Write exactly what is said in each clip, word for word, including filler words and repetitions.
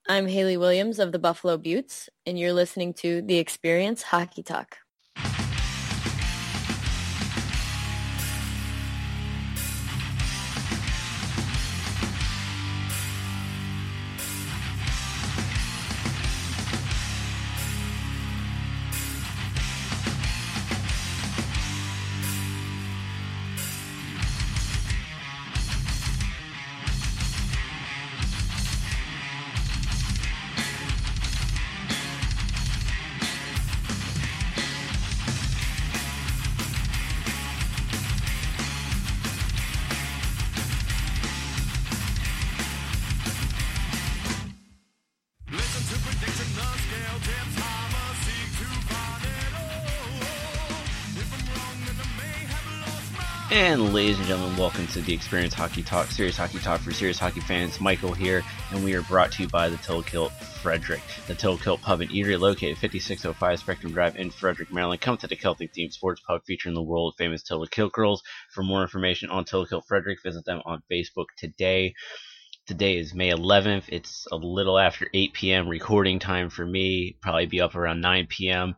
I'm Haley Williams of the Buffalo Buttes, and you're listening to The Experience Hockey Talk. And ladies and gentlemen, welcome to the Experience Hockey Talk, serious hockey talk for serious hockey fans. Michael here, and we are brought to you by the Tilkilt Frederick. The Tilkilt Pub and Eatery, located fifty-six oh five Spectrum Drive in Frederick, Maryland. Come to the Celtic themed sports pub featuring the world famous Tilkilt girls. For more information on Tilkilt Frederick, visit them on Facebook today. Today is May eleventh. It's a little after eight p.m. recording time for me. Probably be up around nine p.m.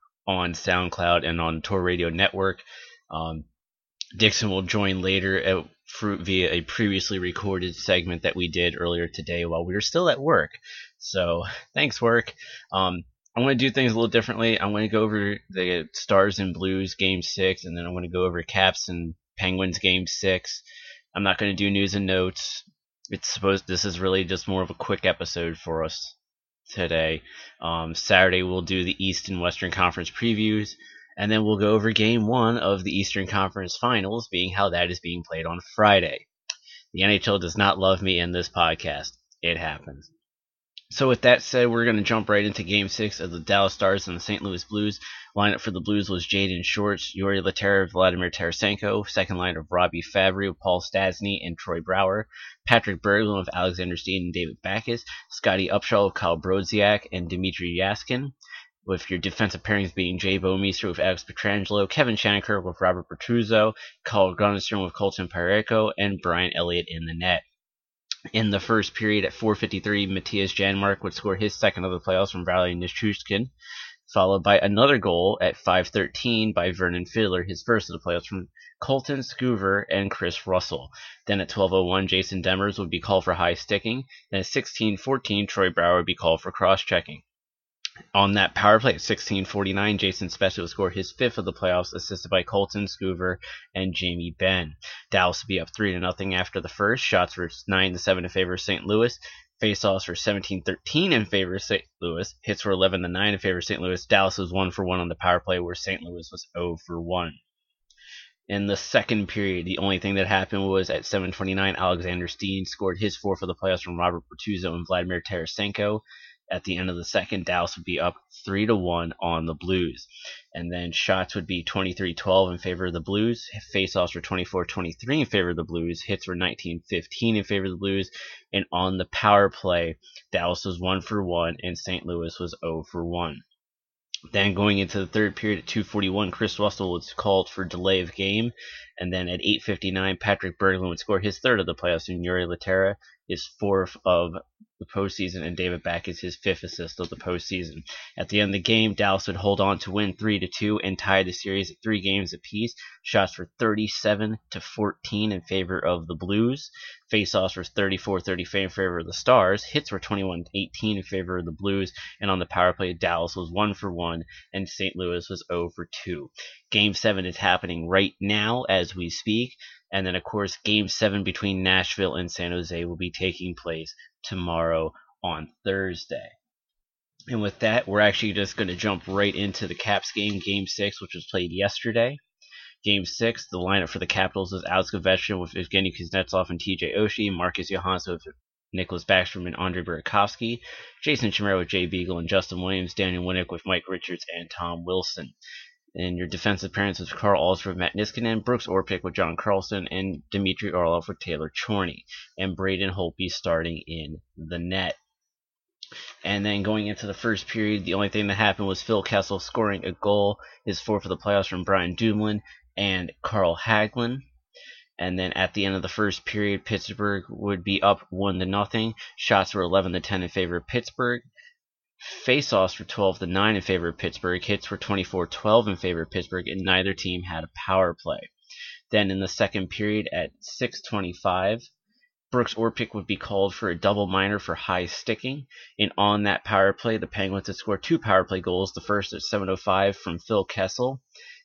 on SoundCloud and on Tor Radio Network. Um, Dixon will join later at, via a previously recorded segment that we did earlier today while we were still at work. So, thanks, work. Um, I want to do things a little differently. I want to go over the Stars and Blues Game six, and then I want to go over Caps and Penguins Game six. I'm not going to do news and notes. It's supposed this is really just more of a quick episode for us today. Um, Saturday we'll do the East and Western Conference previews. And then we'll go over Game one of the Eastern Conference Finals, being how that is being played on Friday. The N H L does not love me in this podcast. It happens. So with that said, we're going to jump right into Game six of the Dallas Stars and the Saint Louis Blues. Lineup for the Blues was Jaden Shorts, Yuri Laterra, Vladimir Tarasenko. Second line of Robbie Fabry, Paul Stastny, and Troy Brouwer. Patrick Berglund of Alexander Steen and David Backes. Scotty Upshall of Kyle Brodziak and Dmitry Yaskin. With your defensive pairings being Jay Bouwmeester with Alex Pietrangelo, Kevin Shattenkirk with Robert Bertuzzo, Carl Gunnarsson with Colton Parayko, and Brian Elliott in the net. In the first period at four fifty-three, Matthias Janmark would score his second of the playoffs from Valery Nichushkin, followed by another goal at five thirteen by Vernon Fiddler, his first of the playoffs from Colton Scoover and Chris Russell. Then at twelve oh one, Jason Demers would be called for high sticking. Then at sixteen fourteen, Troy Brouwer would be called for cross-checking. On that power play at sixteen forty-nine, Jason Spezza would score his fifth of the playoffs, assisted by Colton Scoover and Jamie Benn. Dallas would be up three to nothing after the first. Shots were nine to seven in favor of Saint Louis. Faceoffs were seventeen thirteen in favor of Saint Louis. Hits were eleven to nine in favor of Saint Louis. Dallas was one for one on the power play, where Saint Louis was zero for one. In the second period, the only thing that happened was at seven twenty-nine, Alexander Steen scored his fourth of the playoffs from Robert Bertuzzo and Vladimir Tarasenko. At the end of the second, Dallas would be up three to one on the Blues. And then shots would be twenty-three twelve in favor of the Blues. Faceoffs were twenty-four twenty-three in favor of the Blues. Hits were nineteen fifteen in favor of the Blues. And on the power play, Dallas was one for one and Saint Louis was zero for one. Then going into the third period at two forty-one, Chris Russell was called for delay of game. And then at eight fifty-nine, Patrick Berglund would score his third of the playoffs, and Yuri Laterra his fourth of the postseason, and David Backes his fifth assist of the postseason. At the end of the game, Dallas would hold on to win three to two and tie the series at three games apiece. Shots were thirty-seven to fourteen in favor of the Blues. Faceoffs were thirty-four thirty-five in favor of the Stars. Hits were twenty-one eighteen in favor of the Blues. And on the power play, Dallas was one for one and Saint Louis was zero for two. Game seven is happening right now as we speak. And then, of course, Game seven between Nashville and San Jose will be taking place tomorrow on Thursday. And with that, we're actually just going to jump right into the Caps game, Game six, which was played yesterday. Game six, the lineup for the Capitals was Alex Ovechkin with Evgeny Kuznetsov and T J Oshie, Marcus Johansson with Nicholas Backstrom and Andrei Burakovsky, Jason Chimera with Jay Beagle and Justin Williams, Daniel Winnick with Mike Richards and Tom Wilson. And your defensive parents was Carl Alsford with Matt Niskanen, Brooks Orpik with John Carlson, and Dmitry Orlov with Taylor Chorney, and Braden Holtby starting in the net. And then going into the first period, the only thing that happened was Phil Kessel scoring a goal, his fourth for the playoffs from Brian Dumoulin and Carl Hagelin. And then at the end of the first period, Pittsburgh would be up one to nothing. Shots were eleven to ten in favor of Pittsburgh. Faceoffs were twelve to nine in favor of Pittsburgh. Hits were twenty-four twelve in favor of Pittsburgh, and neither team had a power play. Then in the second period at six twenty-five, Brooks Orpik would be called for a double minor for high sticking. And on that power play, the Penguins had scored two power play goals. The first at seven oh five from Phil Kessel,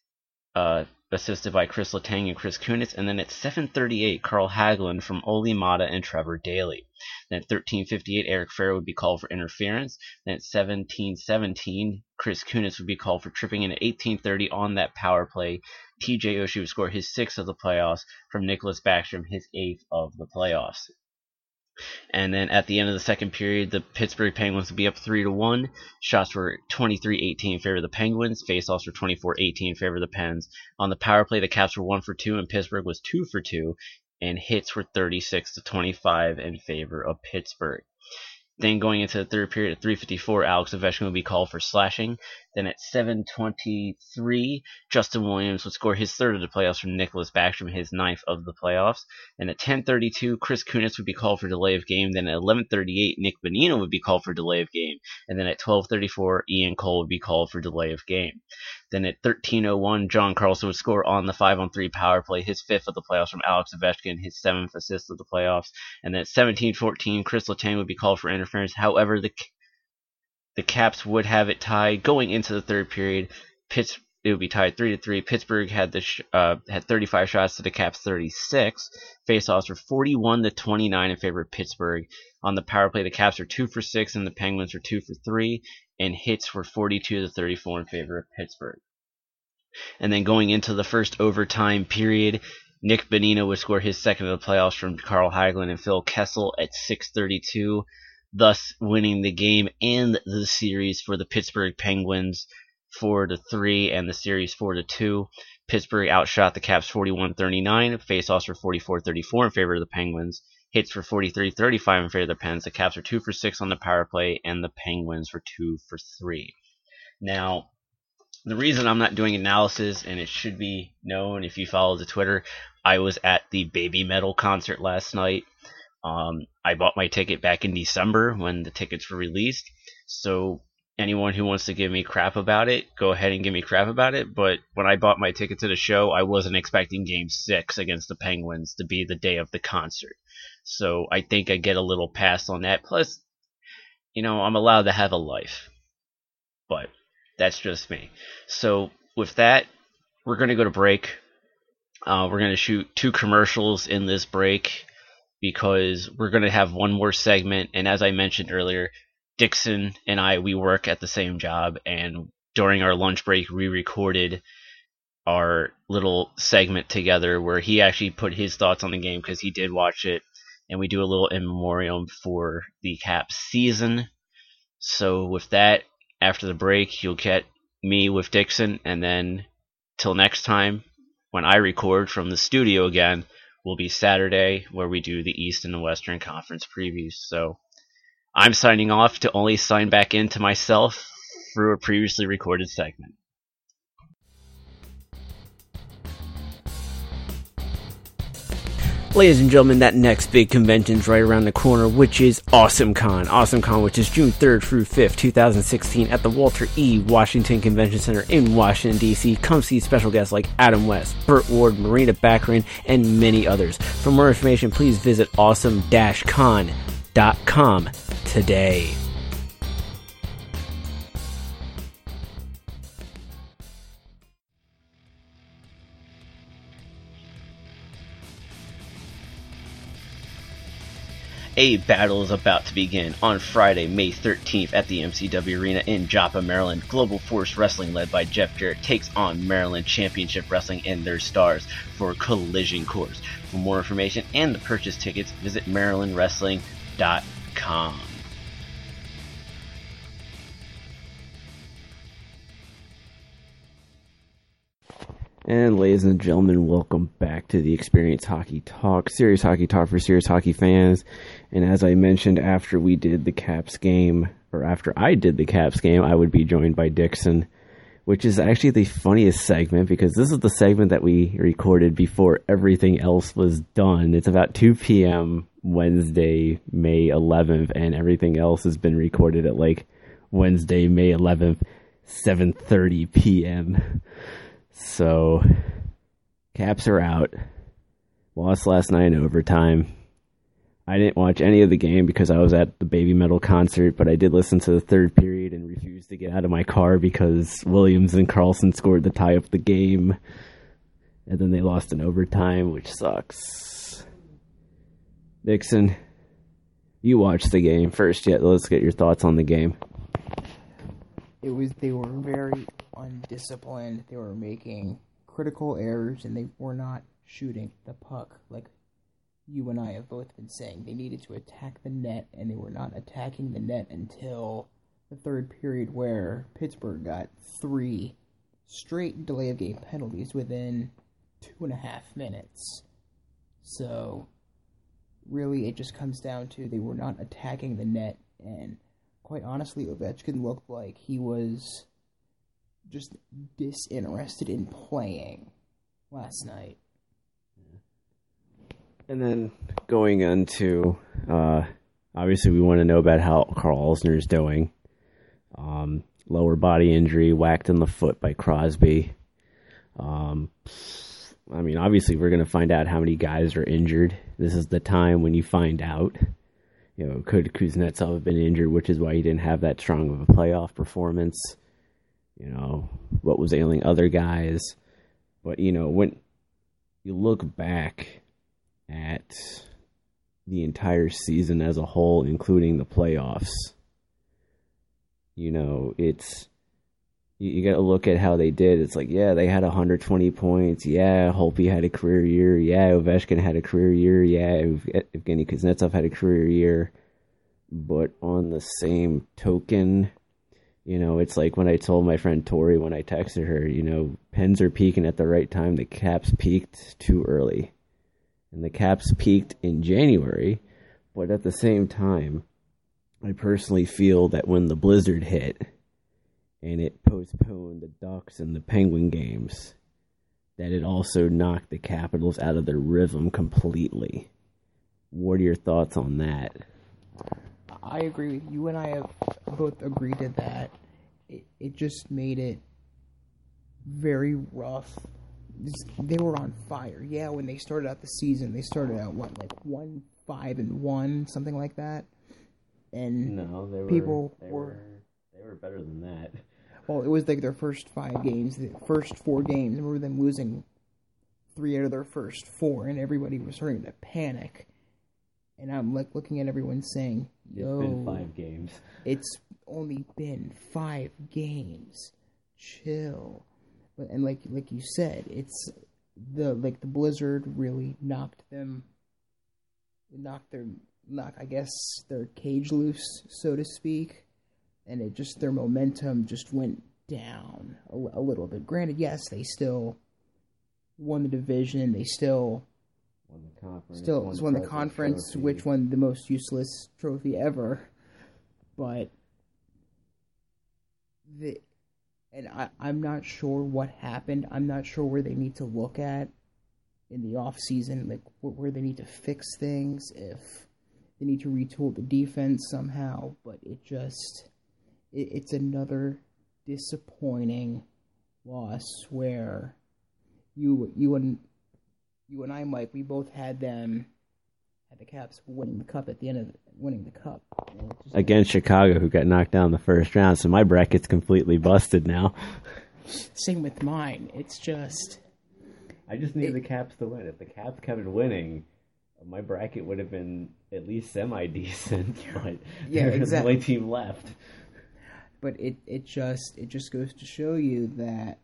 uh, assisted by Chris Letang and Chris Kunitz. And then at seven thirty-eight, Carl Hagelin from Ole Mata and Trevor Daley. Then at thirteen fifty-eight, Eric Ferrer would be called for interference. Then at seventeen seventeen, Chris Kunitz would be called for tripping. And at eighteen thirty on that power play, T J Oshie would score his sixth of the playoffs from Nicholas Backstrom, his eighth of the playoffs. And then at the end of the second period, the Pittsburgh Penguins would be up three to one. Shots were twenty-three eighteen in favor of the Penguins. Faceoffs were twenty-four eighteen in favor of the Pens. On the power play, the Caps were one for two, and Pittsburgh was two for two. And hits were thirty-six to twenty-five in favor of Pittsburgh. Then going into the third period at three fifty-four, Alex Ovechkin would be called for slashing. Then at seven twenty-three, Justin Williams would score his third of the playoffs from Nicholas Backstrom, his ninth of the playoffs. And at ten thirty-two, Chris Kunitz would be called for delay of game. Then at eleven thirty-eight, Nick Bonino would be called for delay of game. And then at twelve thirty-four, Ian Cole would be called for delay of game. Then at thirteen oh one, John Carlson would score on the five on three power play, his fifth of the playoffs from Alex Ovechkin, his seventh assist of the playoffs. And then at seventeen fourteen, Chris Letang would be called for interference. However, the the Caps would have it tied going into the third period. Pitts, it would be tied three to three. Pittsburgh had the sh- uh, had thirty-five shots to the Caps thirty-six. Faceoffs were forty-one to twenty-nine in favor of Pittsburgh. On the power play, the Caps were two for six and the Penguins were two for three. And hits were forty-two to thirty-four in favor of Pittsburgh. And then going into the first overtime period, Nick Bonino would score his second of the playoffs from Carl Hagelin and Phil Kessel at six thirty-two, thus winning the game and the series for the Pittsburgh Penguins four to three and the series four to two. Pittsburgh outshot the Caps forty-one thirty-nine. Faceoffs were forty-four thirty-four in favor of the Penguins. Hits for forty-three thirty-five in favor of the Pens. The Caps were two for six on the power play, and the Penguins were two for three. Now, the reason I'm not doing analysis, and it should be known if you follow the Twitter, I was at the Baby Metal concert last night. Um, I bought my ticket back in December when the tickets were released. So anyone who wants to give me crap about it, go ahead and give me crap about it. But when I bought my ticket to the show, I wasn't expecting Game six against the Penguins to be the day of the concert. So I think I get a little pass on that. Plus, you know, I'm allowed to have a life. But that's just me. So with that, we're going to go to break. Uh, we're going to shoot two commercials in this break because we're going to have one more segment. And as I mentioned earlier, Dixon and I, we work at the same job. And during our lunch break, we recorded our little segment together where he actually put his thoughts on the game because he did watch it. And we do a little in memoriam for the Caps season. So with that, after the break, you'll get me with Dixon. And then till next time, when I record from the studio again, will be Saturday where we do the East and the Western Conference previews. So I'm signing off to only sign back into myself through a previously recorded segment. Ladies and gentlemen, that next big convention's right around the corner, which is AwesomeCon. AwesomeCon, which is June third through fifth, twenty sixteen at the Walter E. Washington Convention Center in Washington, D C Come see special guests like Adam West, Burt Ward, Marina Baccarin, and many others. For more information, please visit awesome dash con dot com today. A battle is about to begin on Friday, May thirteenth at the M C W Arena in Joppa, Maryland. Global Force Wrestling, led by Jeff Jarrett, takes on Maryland Championship Wrestling and their stars for a collision course. For more information and to purchase tickets, visit maryland wrestling dot com. And ladies and gentlemen, welcome back to the Experience Hockey Talk, serious hockey talk for serious hockey fans. And as I mentioned, after we did the Caps game, or after I did the Caps game, I would be joined by Dixon which is actually the funniest segment because this is the segment that we recorded before everything else was done. It's about two p.m. Wednesday, May eleventh, and everything else has been recorded at like Wednesday, May eleventh, seven thirty p.m. So, Caps are out. Lost last night in overtime. I didn't watch any of the game because I was at the Baby Metal concert, but I did listen to the third period and refused to get out of my car because Williams and Carlson scored to tie up the game. And then they lost in overtime, which sucks. Nixon, you watched the game first yet. Let's get your thoughts on the game. It was they were very undisciplined. They were making critical errors, and they were not shooting the puck like you and I have both been saying. They needed to attack the net, and they were not attacking the net until the third period, where Pittsburgh got three straight delay of game penalties within two and a half minutes. So, really, it just comes down to they were not attacking the net, and quite honestly, Ovechkin looked like he was just disinterested in playing last night. And then going into, uh, obviously we want to know about how Carl Alsner is doing. Um, lower body injury, whacked in the foot by Crosby. Um, I mean, obviously we're going to find out how many guys are injured. This is the time when you find out. You know, could Kuznetsov have been injured, which is why he didn't have that strong of a playoff performance? You know, what was ailing other guys? But, you know, when you look back at the entire season as a whole, including the playoffs, you know, it's, you, you got to look at how they did. It's like, yeah, they had one hundred twenty points. Yeah, Holtby had a career year. Yeah, Ovechkin had a career year. Yeah, Evgeny Kuznetsov had a career year. But on the same token, you know, it's like when I told my friend Tori when I texted her, you know, Pens are peaking at the right time. The Caps peaked too early. And the Caps peaked in January, but at the same time, I personally feel that when the blizzard hit and it postponed the Ducks and the Penguin games, that it also knocked the Capitals out of their rhythm completely. What are your thoughts on that? I agree. You and I have both agreed to that. It, it just made it very rough. They were on fire. Yeah, when they started out the season, they started out what, like one five and one, something like that. And no, they were, people they were, were they were better than that. Well, it was like their first five games, the first four games. I remember them losing three out of their first four, and everybody was starting to panic. And I'm like looking at everyone saying, "Yo, it's been five games. It's only been five games. Chill." And like like you said, it's the like the blizzard really knocked them, knocked their knock I guess their cage loose, so to speak, and it just their momentum just went down a, a little bit. Granted, yes, they still won the division. They still won the conference. Still won, won the conference, trophy. Which won the most useless trophy ever. But the. And I, I'm not sure what happened. I'm not sure where they need to look at in the off season, like where they need to fix things, if they need to retool the defense somehow. But it just, it, it's another disappointing loss where you you and you and I, Mike, we both had them had the Caps winning the cup at the end of the, winning the cup against Chicago, who got knocked down in the first round. So my bracket's completely busted now. Same with mine. It's just I just need it, the Caps to win. If the Caps kept winning, my bracket would have been at least semi decent. But yeah, there's exactly. only team left. But it it just it just goes to show you that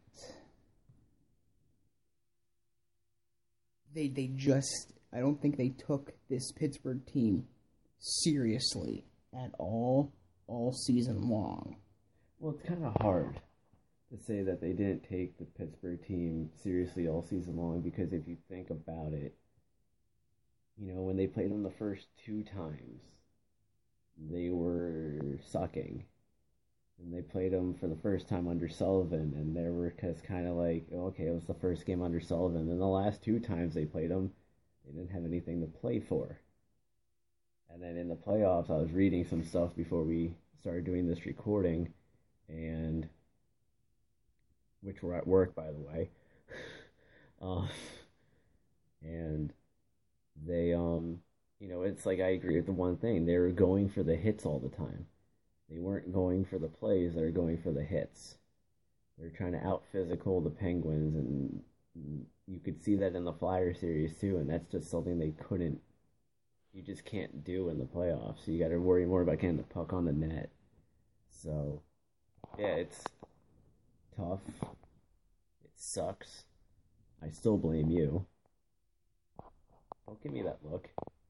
they they just. I don't think they took this Pittsburgh team seriously at all, all season long. Well, it's kind of hard to say that they didn't take the Pittsburgh team seriously all season long, because if you think about it, you know, when they played them the first two times, they were sucking. And they played him for the first time under Sullivan, and they were kind of like, oh, okay, it was the first game under Sullivan. And the last two times they played him, they didn't have anything to play for. And then in the playoffs, I was reading some stuff before we started doing this recording, and which were at work, by the way. uh, and they, um, you know, it's like I agree with the one thing. They were going for the hits all the time. They weren't going for the plays, they were going for the hits. They were trying to out-physical the Penguins, and you could see that in the Flyer series too, and that's just something they couldn't, you just can't do in the playoffs. You got to worry more about getting the puck on the net. So, yeah, it's tough. It sucks. I still blame you. Don't give me that look.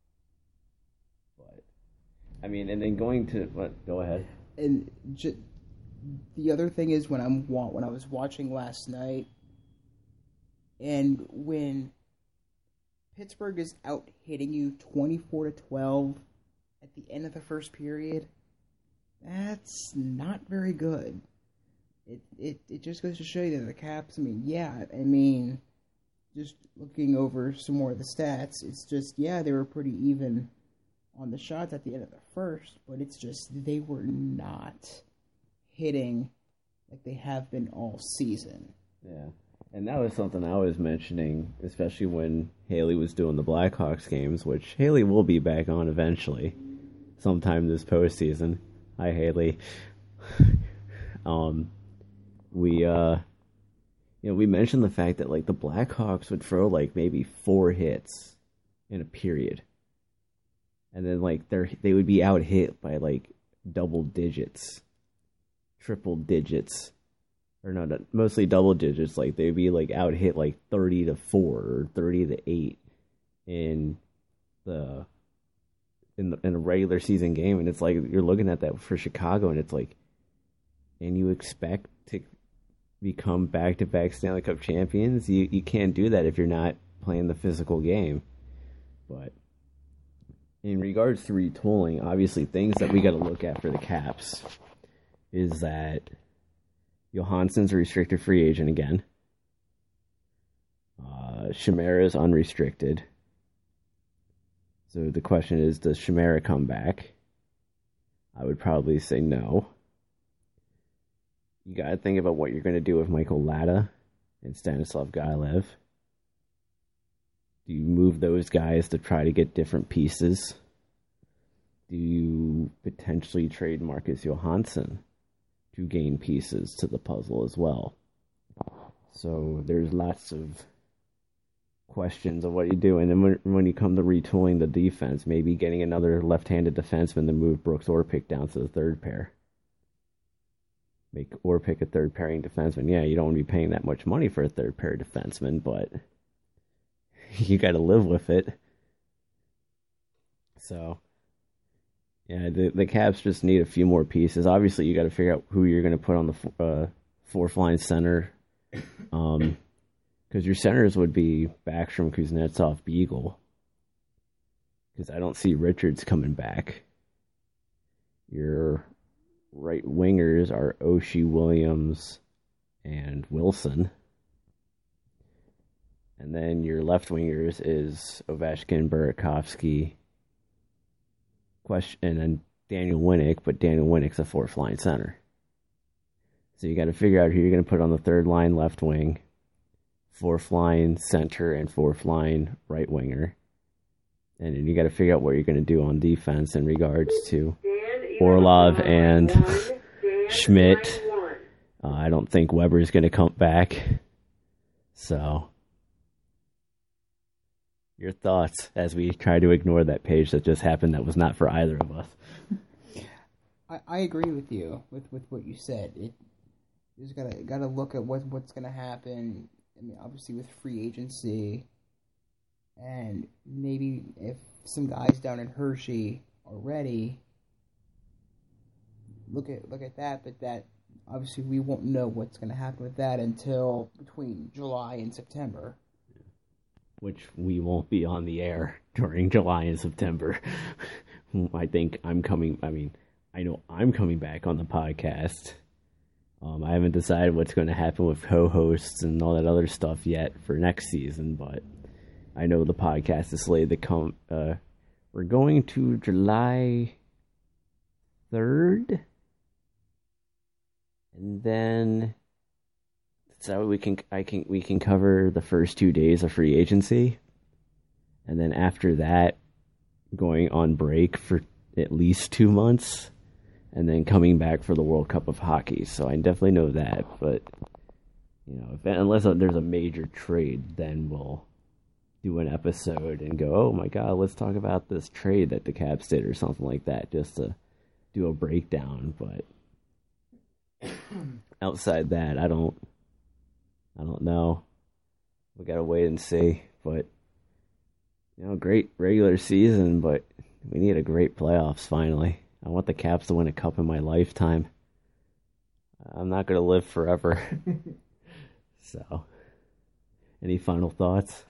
But I mean, and then going to what? Go ahead. And ju- the other thing is when I'm wa- when I was watching last night, and when Pittsburgh is out hitting you twenty-four to twelve at the end of the first period, that's not very good. It it it just goes to show you that the Caps. I mean, yeah, I mean, just looking over some more of the stats, it's just yeah, they were pretty even on the shots at the end of the first, but it's just they were not hitting like they have been all season. Yeah, and that was something I was mentioning, especially when Haley was doing the Blackhawks games, which Haley will be back on eventually, sometime this postseason. Hi, Haley. um, we uh, you know, we mentioned the fact that like the Blackhawks would throw like maybe four hits in a period. And then, like, they they would be out hit by, like, double digits, triple digits, or no, not, mostly double digits. Like, they'd be, like, out hit, like, thirty to four or thirty to eight in the, in the, in a regular season game. And it's like, you're looking at that for Chicago, and it's like, and you expect to become back-to-back Stanley Cup champions? You, you can't do that if you're not playing the physical game. But in regards to retooling, obviously things that we got to look at for the Caps is that Johansson's a restricted free agent again. Uh, Chimera is unrestricted. So the question is, does Chimera come back? I would probably say no. You got to think about what you're going to do with Michael Latta and Stanislav Gailev. Do you move those guys to try to get different pieces? Do you potentially trade Marcus Johansson to gain pieces to the puzzle as well? So there's lots of questions of what you do. And then when, when you come to retooling the defense, maybe getting another left-handed defenseman to move Brooks Orpik down to the third pair. Make Orpik a third pairing defenseman. Yeah, you don't want to be paying that much money for a third pair defenseman, but you got to live with it. So, yeah, the the Caps just need a few more pieces. Obviously, you got to figure out who you're going to put on the uh, fourth line center. Um, because your centers would be Backstrom, Kuznetsov, Beagle. Because I don't see Richards coming back. Your right wingers are Oshie, Williams, and Wilson. And then your left wingers is Ovechkin, Burakovsky, question, and then Daniel Winnick, but Daniel Winnick's a fourth line center. So you got to figure out who you're going to put on the third line left wing, fourth line center, and fourth line right winger. And then you got to figure out what you're going to do on defense in regards to Orlov and Schmidt. Uh, I don't think Weber's going to come back. So, your thoughts as we try to ignore that page that just happened that was not for either of us. I, I agree with you with, with what you said. It you just gotta gotta look at what what's gonna happen. I mean, obviously with free agency, and maybe if some guys down in Hershey are ready, look at look at that. But that obviously we won't know what's gonna happen with that until between July and September. Which we won't be on the air during July and September. I think I'm coming, I mean, I know I'm coming back on the podcast Um, I haven't decided what's going to happen with co-hosts and all that other stuff yet for next season, but I know the podcast is slated to come. Uh, we're going to July third, and then so we can I can we can cover the first two days of free agency, and then after that, going on break for at least two months. And then coming back for the World Cup of Hockey. So I definitely know that. But, you know, if, unless there's a major trade, then we'll do an episode and go, oh my God, let's talk about this trade that the Caps did or something like that, just to do a breakdown. But outside that, I don't, I don't know. We gotta wait and see. But, you know, great regular season, but we need a great playoffs finally. I want the Caps to win a cup in my lifetime. I'm not going to live forever. So, any final thoughts?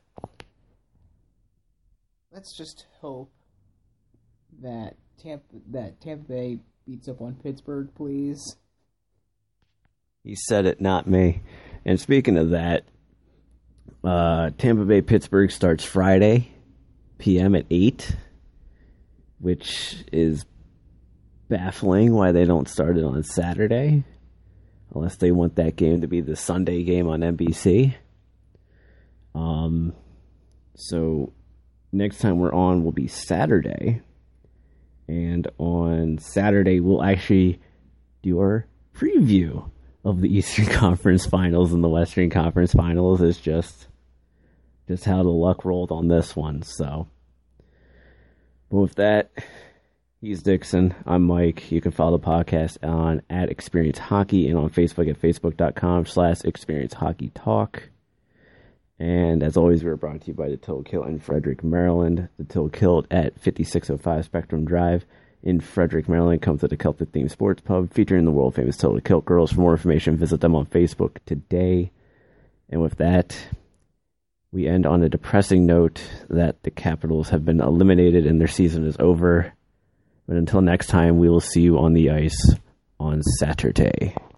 Let's just hope that Tampa that Tampa Bay beats up on Pittsburgh, please. He said it, not me. And speaking of that, uh, Tampa Bay Pittsburgh starts Friday p m at eight, which is baffling why they don't start it on Saturday, unless they want that game to be the Sunday game on N B C. Um, so next time we're on will be Saturday, and on Saturday we'll actually do our preview of the Eastern Conference Finals and the Western Conference Finals. Is just just how the luck rolled on this one. So, but with that. He's Dixon. I'm Mike. You can follow the podcast on at Experience Hockey and on Facebook at facebook.com slash Experience Hockey Talk. And as always, we're brought to you by the Till Kilt in Frederick, Maryland. The Till Kilt at fifty-six oh five Spectrum Drive in Frederick, Maryland. Come to the Celtic themed sports pub featuring the world famous Till Kilt girls. For more information, visit them on Facebook today. And with that, we end on a depressing note that the Capitals have been eliminated and their season is over. But until next time, we will see you on the ice on Saturday.